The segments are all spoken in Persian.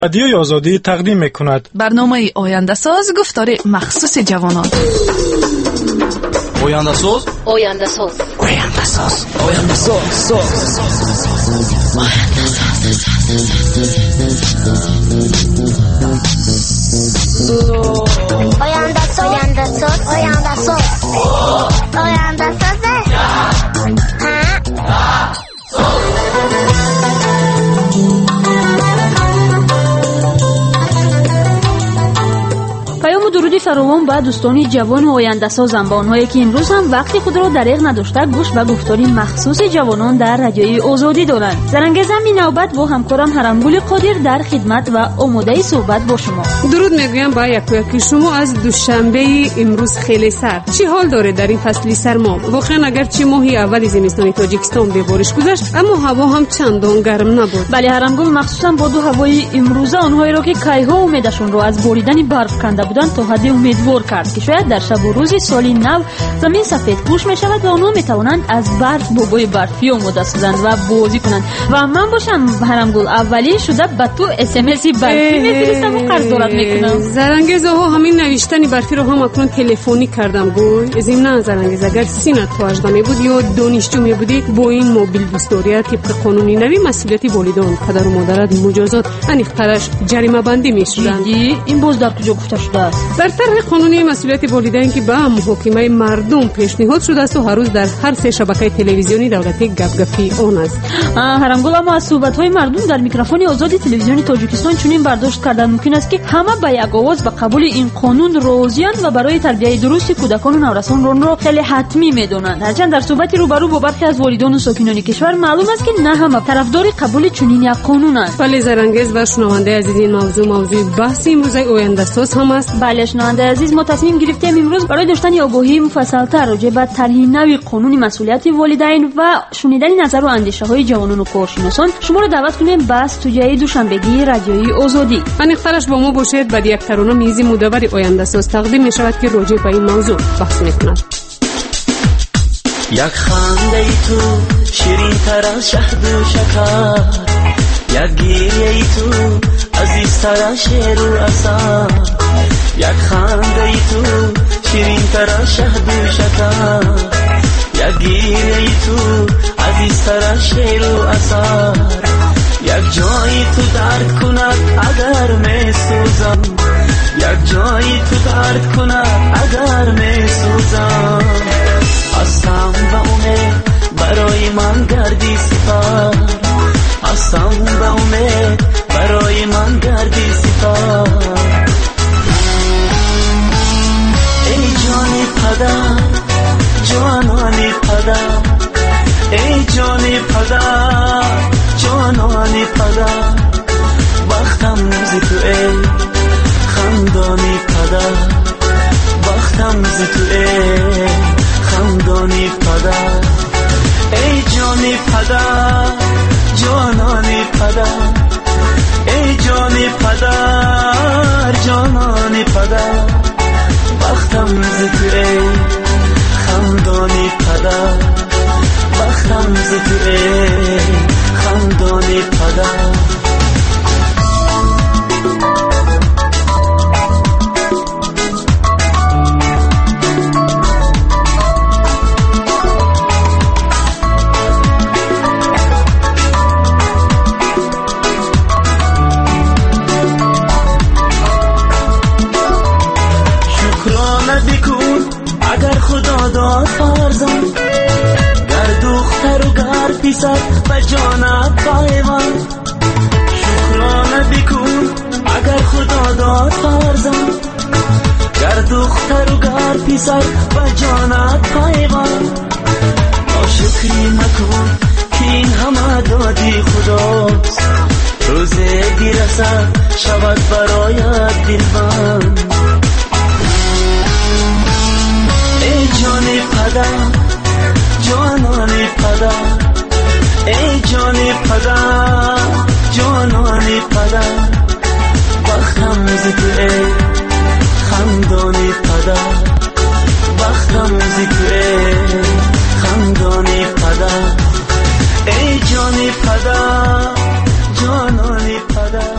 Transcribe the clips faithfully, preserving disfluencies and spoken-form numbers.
رادیوی آزادی تقدیم میکند برنامه آینده ساز گفتار مخصوص جوانان. آینده ساز آینده ساز آینده ساز آینده ساز آینده ساز آینده ساز آینده ساز آینده ساز درودی فراوان به دوستان جوان و آینده سازم، با آنهایی که امروز هم وقتی خود را دریغ نداشته گوش به گفتاری مخصوص جوانان در رادیوی آزادی دارند. زرنگزم این نوبت با همکارم هرمگل قادر در خدمت و آماده صحبت با شما. درود میگویم با یک یکی شما از دوشنبه امروز خیلی سرد. چی حال داره در این فصل سرما؟ واقعا اگر چی ماهی اول زمستان تاجیکستان به بارش گذشت، اما هوا هم چندان گرم نبود. بله هرمگل، مخصوصا با دو هوای امروزه آنهایی را که کایها امیدشون را از باریدن برف کنده بودند تا حد امیدوار کرد که شاید در شب و روز سالی نو زمین سفید پوش می شود و آنها می توانند از برف بابای برفی آماده سازند و بازی کنند. و من باشم هرمگل اولی شده به تو اس ام اس برفی میفرستم و قرض دارد میکنم. زرنگز ها همین نوشتن برفی رو هم اکنون تلفنی کردم. گوی ضمن زرنگز اگر سینت پاجدا می بود یا دانشجو می بودی با این موبیل دوستوریت طبق قانونی نوی مسئولیتی والدین پدر و مادرت مجازات انیخترش جریمه بندی می شدند. این باز در کجا گفته شده است؟ در طرح قانونی مسئولیت والدین که به محاکمه مردم پیشنهاد شده است و هر روز در هر سه شبکه تلویزیونی دولتی گپگپی آن است. هرمگل، اما از صحبت‌های مردم در میکروفون آزادی تلویزیونی تاجیکستان چنین برداشت کردن ممکن است که همه به یک آواز به قبول این قانون راضی‌اند و برای تربیت درست کودکان و نوجوانان آن را خیلی حتمی می‌دانند. هرچند در صحبت روبرو با برخی از والدین و ساکنان کشور معلوم است که نه همه طرفدار قبول چنین یک قانونند. ولی زرنگز و شنونده عزیز، این موضوع موضوع بحث امروز آینده ساز هم است. بله شنونده عزیز، ما تصمیم گرفتیم امروز برای داشتن آگاهی مفصل‌تر راجع به طرح نوی قانون مسئولیت والدین و شنیدن نظر و اندیشه‌های جوانان و کارشناسان شما را دعوت کنیم به استودیوی دوشنبگی رادیوی آزادی. انیخترش با ما باشید. بعد یک ترانه میز مدور آینده ساز تقدیم می شود که راجع به این موضوع بحث می‌کند. یک خنده ای تو شیرین تر از شهد و شکر، یک گریه ای تو عزیزتر از شعر و اثر، یک خنده ای تو شیرین تر از شهد و شکر، یک گریه ای تو عزیزتر از شعر و اثر، یک جایی تو درد کند اگر می سوزم، یک جایی تو درد کند اگر می سوزم، هستم و امید برای من گردی سپر، هستم و امید برای من گردی سپر. ای جانی پدر جانانی پدر، ای جانی پدر جانانی پدر، وقتم ز تو ای خندانی پدر، وقتم ز تو ای خندانی پدر. ای جانی پدر جانانی پدر، ای جانی پدر جانانی پدر، وقتم ز تو ای خندانی پدر، وقتم ز تو ای خندانی پدر. پیسر به جانت پایوان، شکرانه بکن اگر خدا داد فرزند، گر دختر و گر پیسر به جانت پایوان، ناشکری مکن که این همه دادی خداست، روزی دیرسد شود برایت دلبند. ای جانی پدر جانانی پدر، ای جانی پدر جانانی پدر، وقتم ز تو ای خندانی پدر، وقتم ز تو ای خندانی پدر. ای جانی پدر جانانی پدر.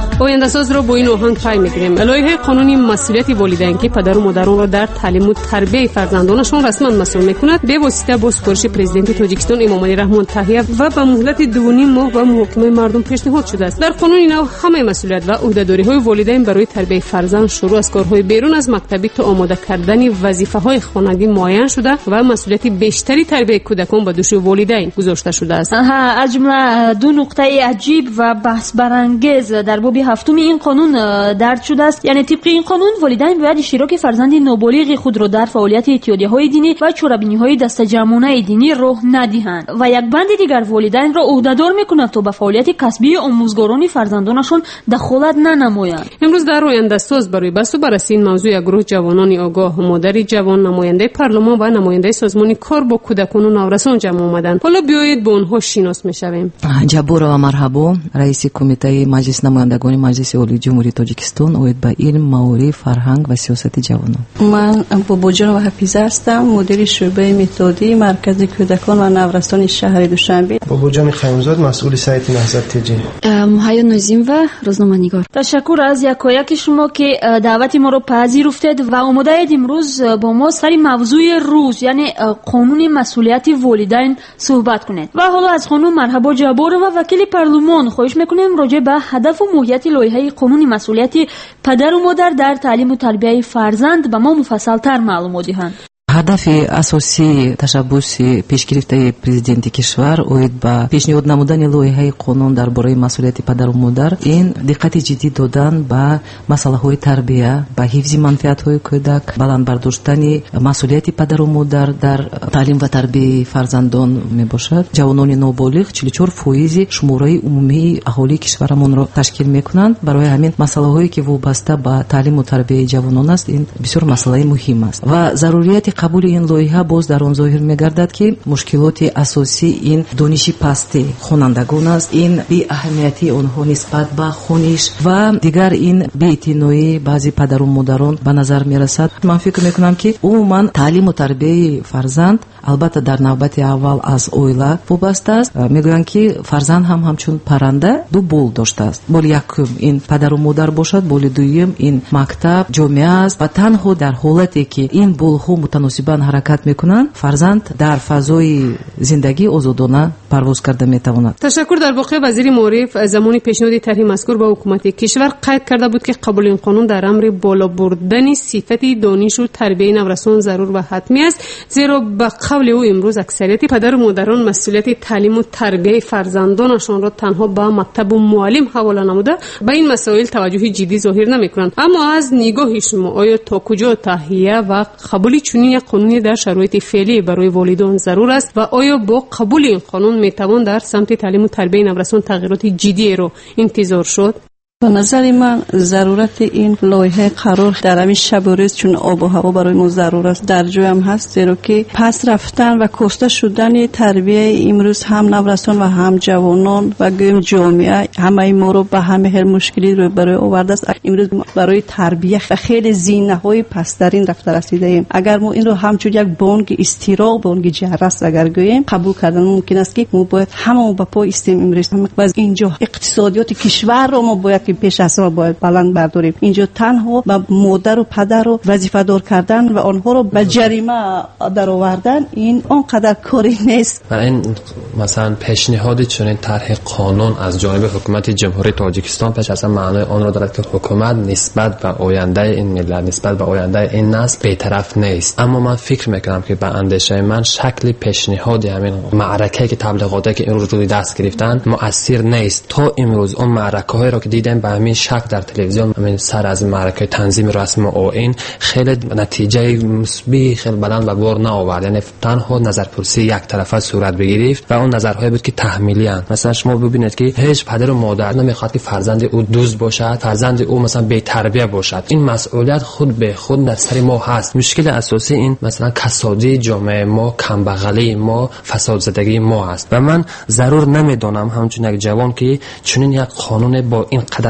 آینده‌ساز را با این آهنگ پی می‌گیریم. لایحه قانونی مسئولیت والدین که پدر و مادران را در تعلیم و تربیت فرزندانشان رسما مسئول می‌کند به واسطه با سفارش پرزیدنت تاجیکستان امامعلی رحمان تحیه و به مهلت دو نیم ماه به محاکمه مردم پیشنهاد شده است. در قانون نو همه مسئولیت و عهده‌داری‌های والدین برای تربیت فرزند شروع از کارهای بیرون از مکتبی تا آماده کردن وظیفه‌های خانگی معین شده و مسئولیت بیشتری تربیت کودکان به دوش والدین گذاشته شده است. از جمله دو نقطه عجیب و بحث برانگیز در باب هفتم این قانون درج شده است. یعنی طبق این قانون والدین باید اشتراک فرزند نابالغ خود را در فعالیت اتحادیه‌های دینی و چرابینی‌های دسته‌جمعانه دینی راه ندهند و یک بند دیگر والدین را عهده‌دار می‌کند تا به فعالیت کسبی آموزگاران فرزندانشان دخالت ننمایند. امروز در آینده‌ساز برای بحث و بررسی این موضوع یک گروه جوانان آگاه، مادر جوان، نماینده پارلمان و نماینده سازمان کار با کودکان و نورسان جمع آمدند. حالا بیایید با آنها شناس می‌شویم. جبور و مرحبا، رئیس کمیته مجلس نمایندگان مجلس عالی جمهوری تاجیکستان اوید به علم، معارف، فرهنگ و سیاست جوانان. من باباجان و حفیظه هستم، مدیر شعبه متدی مرکز کودکان و نورسان شهر دوشنبه. باباجان خیمزاد، مسئول سایت نهضت تجی. مهیا نازیم و روزنامه‌نگار. تشکر از یکایک شما که دعوت ما رو پذیرفتید و آماده اید امروز با ما سر موضوع روز یعنی قانون مسئولیت والدین صحبت کنید. و حالا از خانم مرحبا جبار و وکیل پارلمان خواهش میکنیم راجع به هدف و ماهیت لایحه قانون مسئولیت پدر و مادر در تعلیم و تربیت فرزند به ما مفصل‌تر معلومات دهند. هدف اساسی تشبث پیشگرفته پرزیدنت کشور اوید با پیشنهاد نمودن لایحه قانون درباره مسئولیت پدر و مادر این دقت جدی دادن به مسائل تربیت، به حفظ منفعت‌های کودک، بلند برداشتن مسئولیت پدر و مادر در تعلیم و تربیت فرزندان میباشد. جوانان نابالغ چهل و چهار درصد شماره عمومی اهالی کشورمان را تشکیل میکنند. برای همین مسائلی که وابسته به تعلیم و تربیت جوانان است این بسیار مسئله مهم است و ضروریت قبول این لایحه باز در آن ظاهر می‌گردد که مشکلات اساسی این دانش پستی خوانندگان است. این بی اهمیتی آنها نسبت به خونش و دیگر این بی‌اعتنایی بعضی پدر و مادران به نظر میرسد. من فکر میکنم که عموما تعلیم و تربیت فرزند البته در نوبت اول از اویلا وابسته است. میگویند که فرزند هم همچون پرنده دو بال داشته است. بال یکم این پدر و مادر باشد، بال دوم این مکتب جامعه است و تنها در حالتی که این بالها متناسباً حرکت میکنند فرزند در فضای زندگی آزادانه پرواز کرده میتواند. تشکر. در واقع وزیر معارف زمانی پیشنهاد طرح مذکور به حکومت کشور قید کرده بود که قبول این قانون در امر بالا بردن صفت دانش و تربیت نورسان ضرور و حتمی است، زیرا به قول او امروز اکثریت پدر و مادران مسئولیت تعلیم و تربیت فرزندانشان را تنها به مکتب و معلم حواله نموده به این مسائل توجه جدی ظاهر نمیکنند. اما از نگاه شما آیا تا کجا تهیه و قبول چنین یک قانونی در شرایط فعلی برای والدین ضرور است و آیا با قبول این قانون میتوان در سمت تعلیم و تربیت نورسان تغییرات جدی رو انتظار شد؟ به نظر من ضرورت این لایحه قرار در همین شب و روز چون آب و هوا برای ما ضرور است در جای هم هست، زیرا که پس رفتن و کشته شدن تربیت امروز هم نورسان و هم جوانان و گویم جامعه همه ما رو به همه هر مشکلی رو برای آورده است. امروز برای تربیت و خیلی زینه‌های پسترین رفته رسیده ایم. اگر ما این رو همچون یک بانگ استیراق بانگ جرس اگر گوییم قبول کردن ممکن است که ما باید همه با پای استیم امروز و اینجا اقتصادیات کشور رو ما باید پیش از ما باید بلند برداریم. اینجا تنها با مادر و پدر رو وظیفه دار کردن و آنها رو به جریمه در آوردن این اونقدر کاری نیست. و این مثلا پیشنهاد چنین طرح قانون از جانب حکومت جمهوری تاجیکستان پیش از معنای آن را دارد که حکومت نسبت به آینده این ملت، نسبت به آینده این نسل بی‌طرف نیست. اما من فکر میکنم که به اندیشه من شکل پیشنهاد همین معرکه که تبلیغاتی که این رو روی دست گرفتن مؤثر نیست. تا امروز اون معرکه‌ای را که دیدم به همین شک در تلویزیون همین سر از معرکه تنظیم رسم آیین خیلی نتیجه مثبت خیلی بلند و بار نآورد. یعنی تنها نظرپرسی یک طرفه صورت بگیرید و اون نظرهای بود که تحمیلی اند. مثلا شما ببینید که هیچ پدر و مادر نمیخواد که فرزند او دزد باشد، فرزند او مثلا بی تربیت باشد. این مسئولیت خود به خود در سر ما هست. مشکل اساسی این مثلا کسادی جامعه ما، کمبغلی ما، فساد زدگی ما است و من ضرور نمیدونم همچون یک جوان که چنین یک قانون با این قدر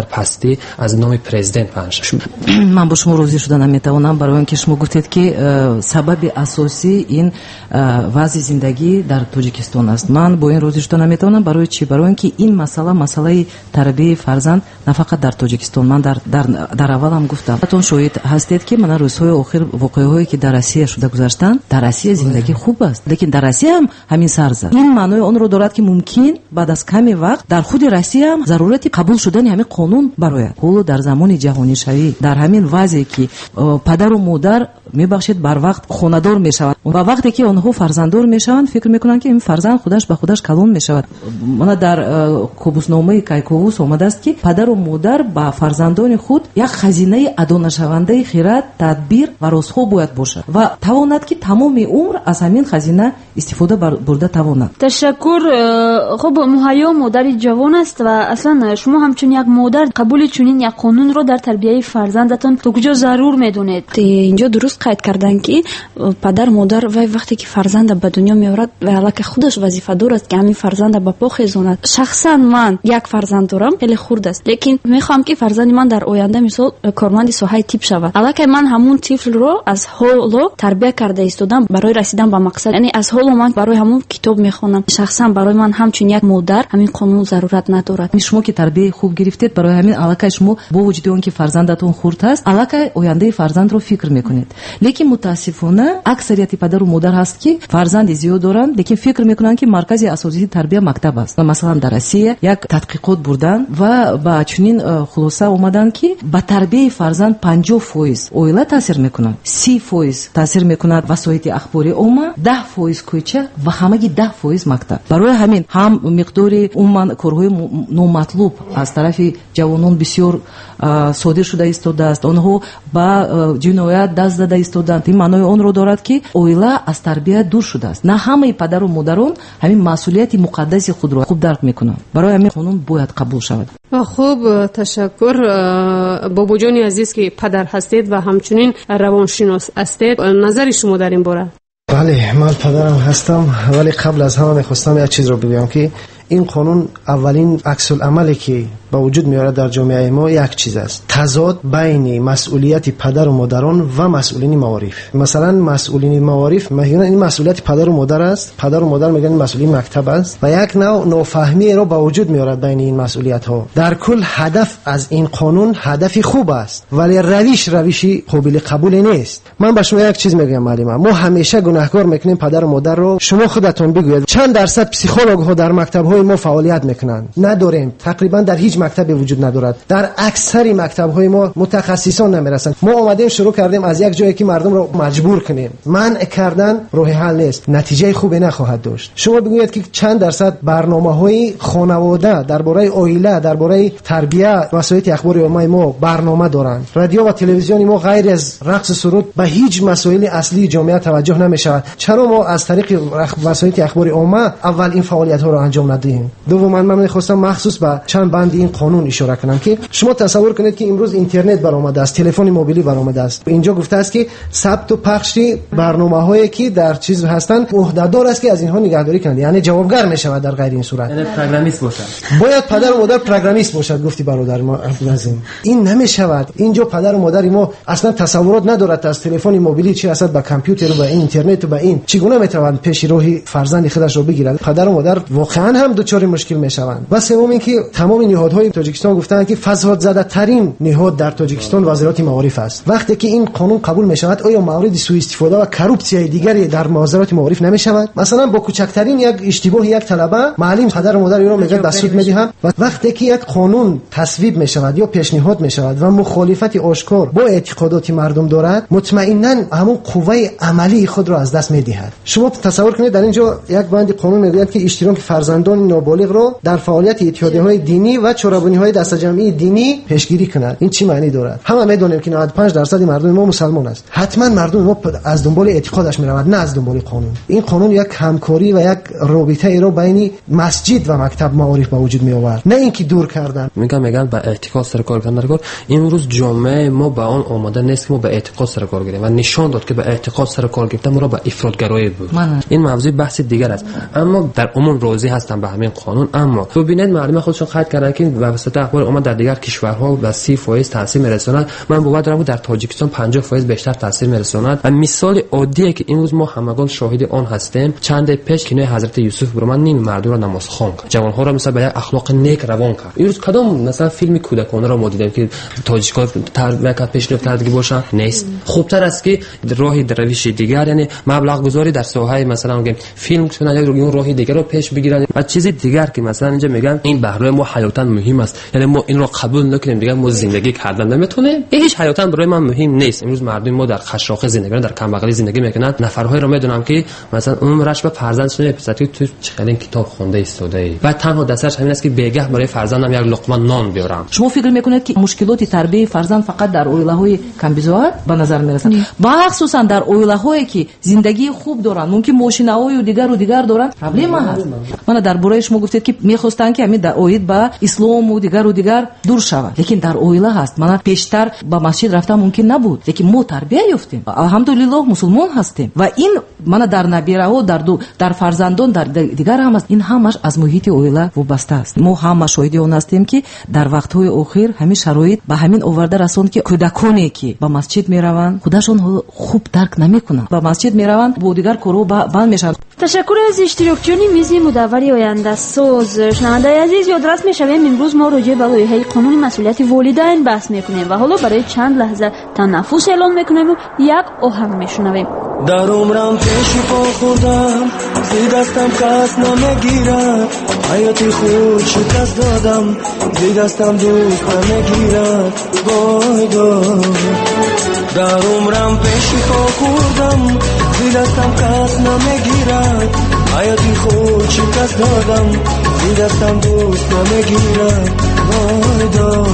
در پستی از نام پرزیدنت پنج شد. من با شما راضی شدن نمیتوانم برای اینکه شما گفتید که سبب اساسی این وضع زندگی در تاجیکستان است. من با این راضی شدن نمیتوانم. برای چی؟ برای اینکه این مسئله مسئله تربیت فرزند نه فقط در تاجیکستان. من در در در اول هم گفتم تون شاهد هستید که من روزهای آخر واقعهایی که در روسیه شده گذشتن، در روسیه زندگی خوب است، لیکن در روسیه هم همین سر زد. این معنی آن رو دارد که ممکن بعد از کمی وقت در خود روسیه هم ضرورت قبول شدن همین قانون برآید. حالا در زمان جهانی شوی در همین وضعی که پدر و مادر میبخشید بر وقت خانه‌دار میشوند و وقتی که آنها فرزنددار میشوند فکر میکنند که این فرزند خودش به خودش کلون میشود. من در کوبوسنامه کایکووس آمده است که پدر و مادر با فرزندان خود یک خزینه ادا نشونده خیرات، تدبیر و رازها باید باشد و تواند که تمام عمر از همین خزینه استفاده برده تواند. تشکر. خب مهیا مادر جوان است و اصلا شما همچون یک مادر قبول چنین یک قانون رو در تربیت فرزندتان تا کجا ضرور میدونید؟ اینجا درست قید کردن که پدر مادر و وقتی که فرزند به دنیا میآورد و البته خودش وظیفه دار است که همین فرزند به پا خیزاند. شخصا من یک فرزند دارم، خیلی خرد است، لیکن میخوام که فرزند من در آینده مثال کارمند ساحه تیپ شود. البته من همون طفل رو از حالا تربیت کرده ایستادم برای رسیدن به مقصد، یعنی از حالا من برای همون کتاب میخونم. شخصا برای من همچون یک مادر همین قانون ضرورت ندارد. شما که تربیت خوب گرفتید برای همین البته شما با وجود اون که فرزندتون خرد است البته آینده فرزند رو فکر میکنید، لیکن متاسفانه اکثریت پدر و مادر هست که فرزند زیاد دارن لیکن فکر میکنن که مرکز اساسی تربیت مکتب است. مثلا در روسیه یک تحقیقات بردن و با چنین خلاصه اومدن که با تربیت فرزند پنجاه درصد اویلا تاثیر میکنن، سی درصد تاثیر میکنند وسایل اخباری عموما، ده درصد کوچه و همگی ده درصد مکتب. برای همین هم مقدار عموما کارهای نامطلوب از طرف جوانان بسیار صادر شده ایستاده است. آنها با جنایت دست زده ایستادند. این معنای آن رو دارد که اویلا از تربیت دور شده است. نه همه پدر و مادران همین مسئولیت مقدس خود را خوب درک میکنند. برای همین قانون باید قبول شود. خوب، تشکر. بابا جان عزیز که پدر هستید و همچنین روانشناس هستید، نظر شما در این باره؟ بله، من پدرم هستم، ولی قبل از همه میخواستم یک چیز رو بگم که این قانون اولین عکس العملی که با وجود میاره در جامعه ما یک چیز است: تضاد بین مسئولیت پدر و مادران و مسئولین معارف. مثلا مسئولین معارف میگن این مسئولیت پدر و مادر است، پدر و مادر میگن مسئولین مکتب است و یک نوع نافهمی رو با وجود میاره بین این مسئولیت ها. در کل هدف از این قانون هدفی خوب است ولی روش روشی قابل قبول نیست. من به شما یک چیز میگم معلم، ما همیشه گناهکار میکنیم پدر و مادر رو. شما خودتون بگوید چند درصد پسیکولوگ ها در مکتب های ما فعالیت میکنن؟ نداریم، تقریبا در هیچ مکتبی وجود ندارد. در اکثر مکتب‌های ما متخصصان نمیرسند. ما اومدیم شروع کردیم از یک جایی که مردم رو مجبور کنیم. منع کردن راه حل نیست، نتیجه خوبی نخواهد داشت. شما بگویید که چند درصد برنامه‌های خانواده درباره عائله، درباره تربیت، وسایل اخباری عمومی ما برنامه دارند. رادیو و تلویزیون ما غیر از رقص و سرود به هیچ مسائل اصلی جامعه توجه نمی‌شود. چرا ما از طریق وسایل اخباری عمومی اول این فعالیت‌ها رو انجام ندهیم؟ دوما من می‌خواستم مخصوص به چند بند این قانون اشاره کنم که شما تصور کنید که امروز اینترنت برآمده است، تلفن موبیلی برآمده است. اینجا گفته است که ثبت و پخش برنامه‌هایی که در چیز هستند عهده‌دار است که از اینها نگهداری کنند، یعنی جوابگر می‌شود در غیر این صورت. یعنی پروگرامیست باشد. باید پدر و مادر پروگرامیست باشد. گفتی برادر ما عزیز، این نمی‌شود. اینجا پدر و مادر ما اصلا تصورات ندارد از تلفن موبیلی چی هست، با کامپیوتر و اینترنت و با این چگونه می‌تواند پیش روی فرزند خودش رو بگیرد. پدر و مادر واقعا هم دچار مشکل می‌شوند. و سوم اینکه تمام نهادهای تاجیکستان گفتن که فساد زده ترین نهاد در تاجیکستان وزارت معارف است. وقتی که این قانون قبول می شود آیا مورد سوء استفاده و کروپسیای دیگری در وزارت معارف نمی شود؟ مثلا با کوچکترین یک اشتباه یک طلبه معلم پدر و مادر رو میگه به سود میدهم و وقتی که یک قانون تصویب می شود یا پیشنهاد می شود و مخالفت آشکار با اعتقادات مردم دارد، مطمئنا همون قوه عملی خود را از دست میدهد. شما تصور کنید در اینجا یک بند قانون میگوید که اشتراک فرزندان نابالغ را در فعالیت اتحادیه‌های دینی و چرابونی‌های دست جمعی دینی پیشگیری کند. این چی معنی دارد؟ همه میدونیم که نود و پنج درصد مردم ما مسلمان است. حتما مردم ما از دنبال اعتقادش میرود، نه از دنبال قانون. این قانون یک همکاری و یک رابطه ای رو بین مسجد و مکتب معارف به وجود می آورد، نه اینکه دور کردن. میگم میگن با اعتقاد سر کار کردن کار. امروز جامعه ما با آن آماده نیست که ما با اعتقاد سر کار گیریم و نشان داد که با اعتقاد سر کار گرفتن ما را با افراطگرایی بود. این موضوع بحث دیگر است. اما در عموم راضی هستم به همین قانون. اما ببینید معلم خودشون قید کردن که واسطه اخبار اومد در دیگر کشورها و سی درصد تاثیر میرساند. من باور دارم که در تاجیکستان پنجاه درصد بیشتر تاثیر میرساند. و مثال عادیه که امروز ما همگان شاهد آن هستیم. چند پیش که حضرت یوسف برمان نیم مردم را نماز خوان کرد، جوانها را مثلا به اخلاق نیک روان کرد. امروز کدام مثلا فیلم کودکانه را ما دیدیم که تاجیک‌ها تربیت کرد پیشرفت کردگی باشه؟ نیست. خوبتر است که راه روش دیگر، یعنی مبلغ گذاری در ساحه مثلا میگم فیلم کنن یا اون راه دیگر رو پیش بگیرن. و چیز دیگر که مثلا اینجا میگم این برای ما حیاتاً مهم است، یعنی ما این رو قبول نکنیم دیگه ما زندگی کردن نمیتونه، هیچ حیاتاً برای من مهم نیست. امروز مردم ما در خشاق زندگی در کمبغالی زندگی میکنن. نفرهای رو میدونم که مثلا عمرش به فرزندشون پسرتی تو چقدر کتاب خونده ایستاده ای و تنها دستش همین است که بیگه برای فرزندم یک لقمه نان بیارم. شما فکر میکنید که مشکلات تربیت فرزند فقط در اویله‌های کمبیزوات به نظر میرسد؟ مخصوصا در اویله‌هایی که زندگی خوب دارن، ممکن ماشین‌های و دیگر و دیگر دارن، پروبلم هست. من در برای شما گفتید که میخواستن که همین در اوید با اسلام و دیگر و دیگر دور شود، لیکن در اویله هست. من پیشتر با مسجد رفتم ممکن نبود، لیکن ما تربیت یافتیم، الحمدلله مسلمان هستیم. و این من در نبیره ها در دو در فرزندان در دیگر هم است. این همش از محیط اویله وابسته است. ما هم شاهد اون هستیم که در وقت‌های اخیر همین شرایط به همین آورده رسوند که کودکانی که با مسجد میروند خودشون خوب درک نمیکنن، با مسجد میروند با دیگر کارو بند میشن. تشکر از اشتراکچیانی میزی مدوری آینده ساز. شنونده عزیز، یادرس میشویم امروز ما راجع به لایحه قانون مسئولیت والدین بحث میکنیم و حالا برای چند لحظه تنفس اعلام میکنیم و یک آهنگ میشنویم. در عمرم پیش پا خودم زی دستم کس نمیگیرد، حیاتی خود شکست دادم زی دستم دوست نمیگیرد. وای دار در عمرم پیش پا خودم زی دستم کس نمیگیرد، حیاتی خود شکست دادم زی دستم دوست نمیگیرد. وای دار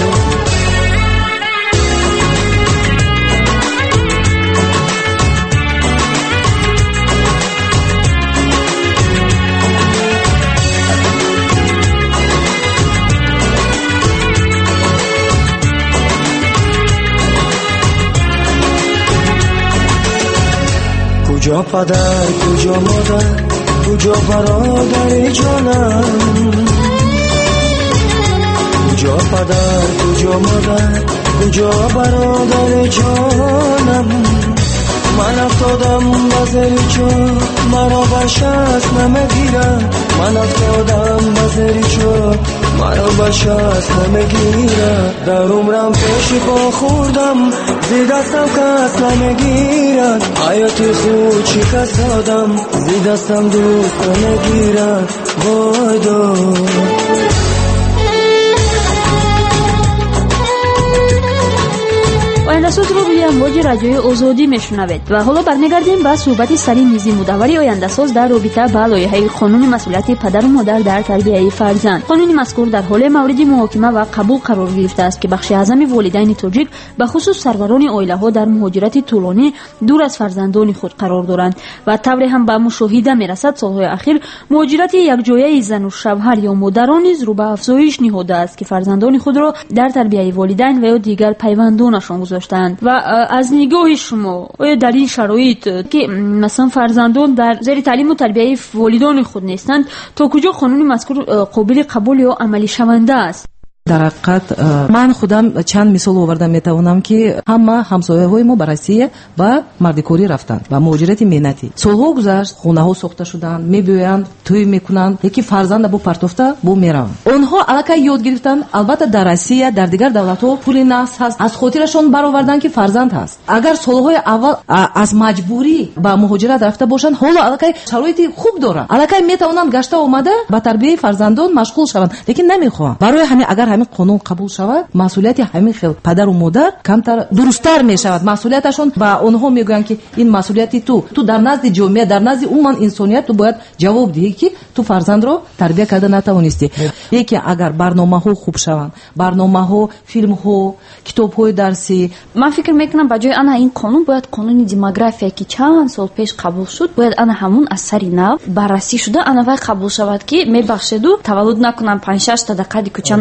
کجا پدر کجا مادر کجا برادر جانم، کجا پدر کجا مادر کجا برادر جانم. من افتادم بزر چو مرا بشست نمیگیرم، من افتادم بزر چو مرا بشست نمیگیرم. در عمرم پیش با خوردم زی دستم کس نمیگیرد، حیاتی خود شکست دادم زی دستم دوست نمیگیرد. وای دار آینده ساز رو روی امواج رادیوی آزادی میشنوید و حالا برمیگردیم به صحبت سری میزی مدوری آینده ساز در رابطه با لایحه قانون مسئولیت پدر و مادر در تربیت فرزند. قانون مذکور در حال مورد محاکمه و قبول قرار گرفته است که بخش اعظم والدین تاجیک به خصوص سروران عائله‌ها در مهاجرت طولانی دور از فرزندان خود قرار دارند و طوری هم به مشاهده میرسد سالهای اخیر مهاجرت یکجایی زن و شوهر یا مادران نیز رو به افزایش نهاده است که فرزندان خود را در تربیت والدین و یا دیگر پیوندانشان گذاشتند. و از نگاه شما آیا در این شرایط که مثلا فرزندان در زیر تعلیم و تربیت والدان خود نیستند تا کجا قانون مذکور قابل قبول یا عملی شونده است؟ در حقیقت من خودم چند مثال آوردم میتوانم که همه همسایه‌های ما به روسیه و مردکاری رفتند و مهاجرت مهنتی. سالها گذشت، خونه‌ها ساخته شدند، میبویند، توی میکنند، یکی فرزند بو پرتوفته بو میرن. اونها الکی یاد گرفتند. البته در روسیه در دیگر دولت‌ها پول نقص هست، از خاطرشون برآوردن که فرزند هست. اگر سالهای اول از مجبوری با مهاجرت رفته باشند، حالا الکی شرایط خوب دارن، الکی میتوانند گشته اومده با تربیت فرزندان مشغول شوند، لیکن نمیخوان. برای همین اگر همین قانون قبول شود مسئولیت همین خیل پدر و مادر کمتر درست‌تر میشود. مسئولیتشون با اونها میگن که این مسئولیتی تو تو در نزد جامعه در نزد عموم انسانیت تو باید جواب دهی که تو فرزند رو تربیت کرده نتوانستی. یکی اگر برنامه‌ها خوب شوند، برنامه‌ها، فیلم‌ها، کتاب‌های درسی، من فکر میکنم بجای آن این قانون باید قانون دموگرافی که چند سال پیش قبول شد باید آن همون از سری نو بررسی شده آن وقت قبول شود که میبخشد و تولد نکنن پنج شش تا دقیقه کوچه نپرتوی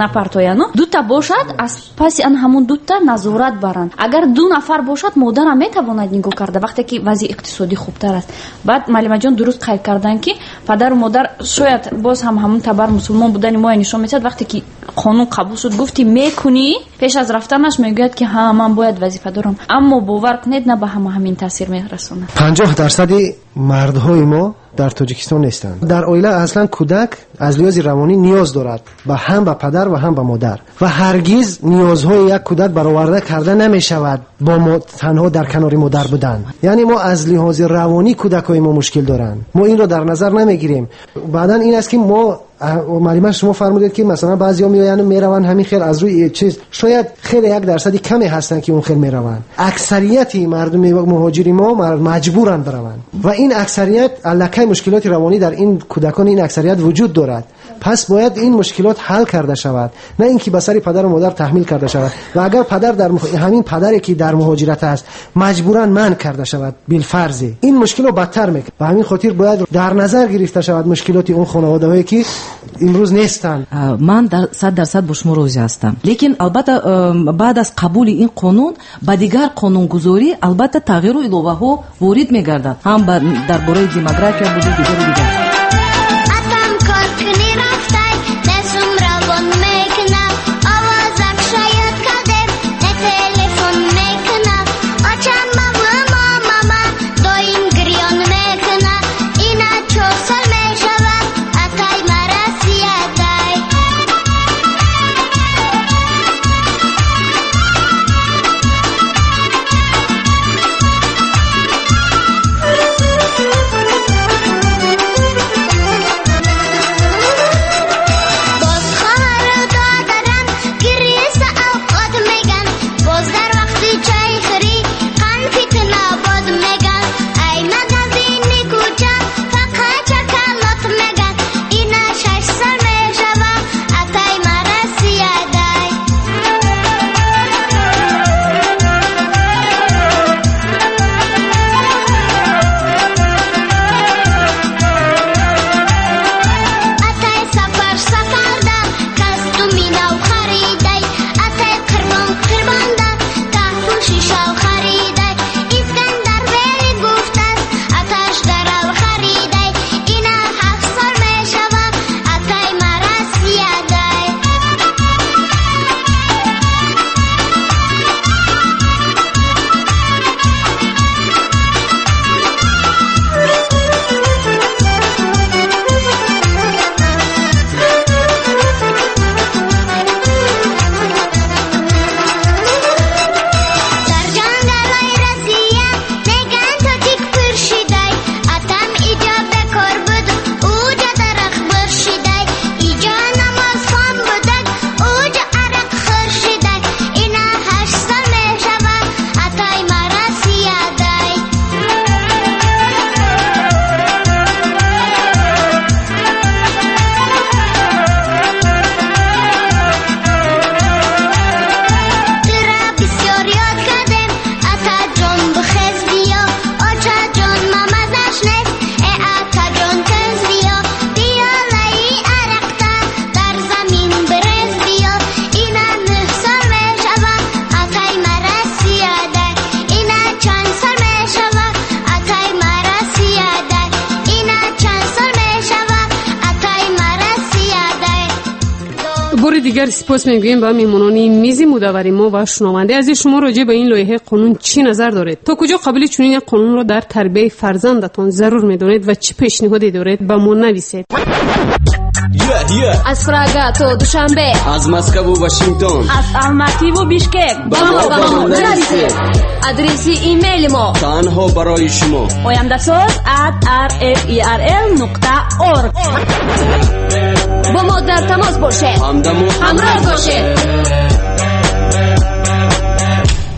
میآیند دوتا باشد از پس آن همون دوتا نظارت برند. اگر دو نفر باشد مادر هم میتواند نگاه کرده وقتی که وضع اقتصادی خوبتر است. بعد معلم جان درست قید کردن که پدر و مادر شاید باز هم همون تبر مسلمان بودن ما نشون میداد. وقتی که قانون قبول شد گفتی میکنی پیش از رفتنش میگوید که ها من باید وظیفه دارم، اما باور کنید نه به همه همین تاثیر میرسونه. پنجاه درصد مردهای ما در تاجیکستان نیستند. در عائله اصلا کودک از لحاظ روانی نیاز دارد به هم به پدر و هم به مادر و هرگز نیازهای یک کودک برآورده کرده نمی شود با ما تنها در کنار مادر بودن. یعنی ما از لحاظ روانی کودکای ما مشکل دارند، ما این را در نظر نمیگیریم. بعدن این است که ما معلم شما فرمودید که مثلا بعضیا میآیند میروند همین خیر از روی چیز، شاید خیلی یک درصدی کمی هستن که اون خیر میروند. اکثریت مردم مهاجری ما مجبورن بروند و این اکثریت الکی مشکلات روانی در این کودکان این اکثریت وجود دارد. پس باید این مشکلات حل کرده شود، نه اینکه به سر پدر و مادر تحمیل کرده شود. و اگر پدر در مخ... همین پدری که در مهاجرت است مجبوراً منع کرده شود بالفرض، این مشکل رو بدتر میکنه. و همین خاطر باید در نظر گرفته شود مشکلات اون خانواده‌هایی که امروز نیستند. من در صد درصد با شما راضی هستم، لیکن البته بعد از قبول این قانون با دیگر قانونگذاری البته تغییر و اضافه ها وارد میگردد، هم درباره دموکراسی بود و دیگر دیگر. دیگر سپاس میگوییم به میمونانی میز مداوری ما و شنونده عزیز. شما راجع به این لایحه قانون چی نظر دارید؟ تا کجا قابل چنین یک قانون را در تربیت فرزندتان ضرور میدونید و چه پیشنهادی دارید به ما نویسید. Yeah, yeah. از پراگ تا دوشنبه، از مسکو و واشنگتن، از الماتی و بیشکک با ما با ما نویسید. آدرس ایمیل ما تنها برای شما oyandasaz at r f e r l نقطه org. با ما در تماس باشید، همراه همراه باشید. حالا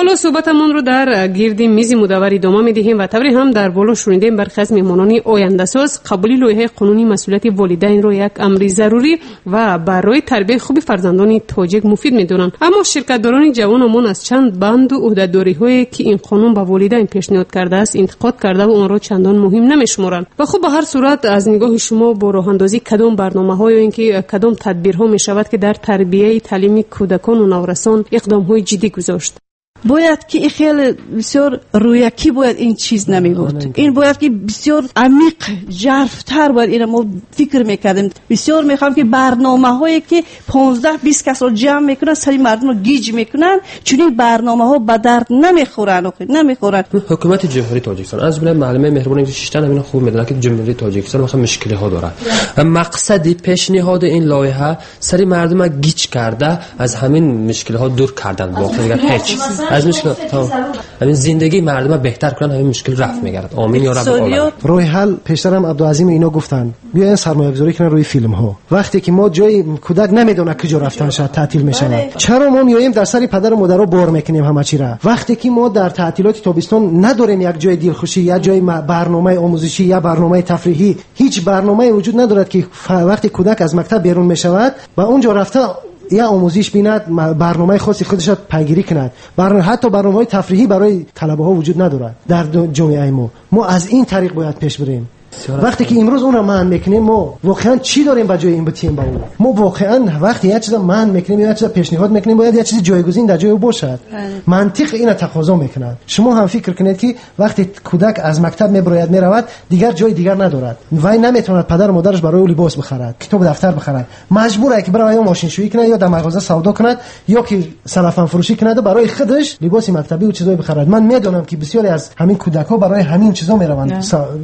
حالا صحبتمون رو در گرد میز مدور ادامه میدهیم و طوری هم در بالا شنیدیم برخی از مهمانان آینده ساز قبولی لایحه قانونی مسئولیت والدین رو یک امر ضروری و برای تربیت خوب فرزندان تاجیک مفید میدونن. اما شرکت‌داران جوانمون از چند بند و عهده‌داری‌هایی که این قانون به والدین پیشنهاد کرده است انتقاد کرده و اون را چندان مهم نمیشمرند. و خب به هر صورت از نگاه شما با راه‌اندازی کدام برنامه‌ها یا اینکه کدام تدبیرها میشود که در تربیت تعلیمی کودکان و نورسان اقدام‌های جدی گذاشت؟ باید که خیلی بسیار رویکی باید این چیز نمی بود. این باید که بسیار عمیق ژرف‌تر باید این ما فکر میکردیم. بسیار میخوام که برنامه هایی که پانزده بیست کس رو جمع میکنن سری مردم رو گیج میکنن چون این برنامه ها به درد نمیخورن نمیخورن. حکومت جمهوری تاجیکستان از بین معلمه مهربان شیشتن همین خوب میدونن که جمهوری تاجیکستان مثلا مشکلی ها داره و مقصد پیشنهاد این لایحه سری مردم گیج کرده از همین مشکل ها دور کردن. واقعا هیچ از مشکل همین زندگی مردم بهتر کنن همین مشکل رفع میگرد. آمین یا رب العالمین. روی حل پیشترم عبدالعظیم اینا گفتن بیاین سرمایه گذاری کنن روی فیلم ها. وقتی که ما جای کودک نمیدونه کجا رفتن شاید تعطیل میشن. چرا ما میایم در سر پدر و مادر بار میکنیم همه چی را؟ وقتی که ما در تعطیلات تابستان نداریم یک جای دلخوشی یا جای برنامه آموزشی یا برنامه تفریحی، هیچ برنامه وجود ندارد که وقتی کودک از مکتب بیرون میشود و اونجا رفته یا آموزش بیند برنامه خاصی خودش را پیگیری کند. برنامه حتی برنامه‌های تفریحی برای طلبه ها وجود ندارد در جامعه ما. ما از این طریق باید پیش بریم. وقتی که امروز اون رو من میکنیم ما واقعا چی داریم به جای این بتیم با اون؟ ما واقعا وقتی یه چیز من میکنیم یا چیز پیشنهاد میکنیم باید یه چیز جایگزین در جای او باشد. منطق اینو تقاضا میکنه. شما هم فکر کنید که وقتی کودک از مکتب میبراید میرود دیگر جای دیگر ندارد. وای نمیتواند پدر و مادرش برای او لباس بخرد، کتاب دفتر بخرد. مجبوره که برای ماشین شویی کنه یا در مغازه سودا کند یا که سلفن فروشی کنه برای خودش لباس مکتبی و چیزایی بخرد. من میدونم که بسیاری از همین کودک‌ها برای همین چیزا میروند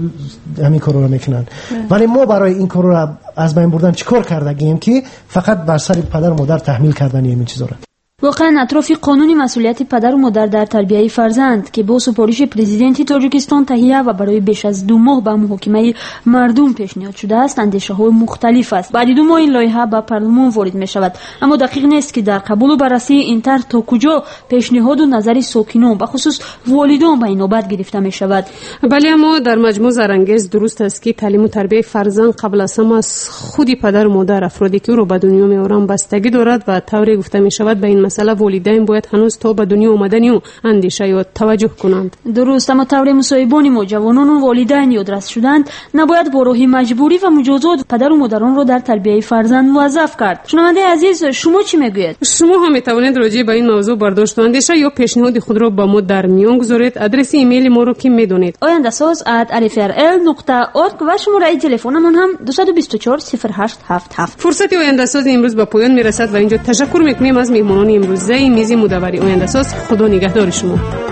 همین کارو رو میکنن. ولی ما برای این کارو رو از بین بردن چیکار کردیم که فقط بر سر پدر و مادر تحمیل کردن این چیزا رو. واقعا اطراف قانون مسئولیت پدر و مادر در تربیت فرزند که با سفارش پرزیدنت تاجیکستان تهیه و برای بیش از دو ماه به محاکمه مردم پیشنهاد شده است اندیشه‌های مختلف است. بعد دو ماه این لایحه به پارلمان وارد می شود، اما دقیق نیست که در قبول و بررسی این طرح تا کجا پیشنهاد و نظر ساکنان به خصوص والدان به این نوبت گرفته می شود. بله، اما در مجموع زرانگیز درست است که تعلیم و تربیت فرزند قبل از همه از خود پدر و مادر افرادی که او را به دنیا می آورند بستگی دارد و طوری گفته می شود به این مسئله والدین باید هنوز تا به دنیا آمدن او اندیشه یا توجه کنند. درست، اما طور مصاحبان ما جوانان و والدین یادرس شدند نباید با راه مجبوری و مجازات پدر و مادران را در تربیت فرزند موظف کرد. شنونده عزیز، شما چی میگویید؟ شما هم میتوانید راجع به این موضوع برداشت و اندیشه یا پیشنهاد خود را با ما در میان گذارید. آدرس ایمیل ما رو که میدونید آینده ساز ات ار اف ار ال نقطه اورگ و شماره تلفنمون هم دو دو چهار صفر هشت هفت هفت. فرصت آینده ساز امروز به پایان میرسد و اینجا تشکر میکنیم از مهمانان امروز میزی مدوری آینده ساز. خدا نگهدار شما.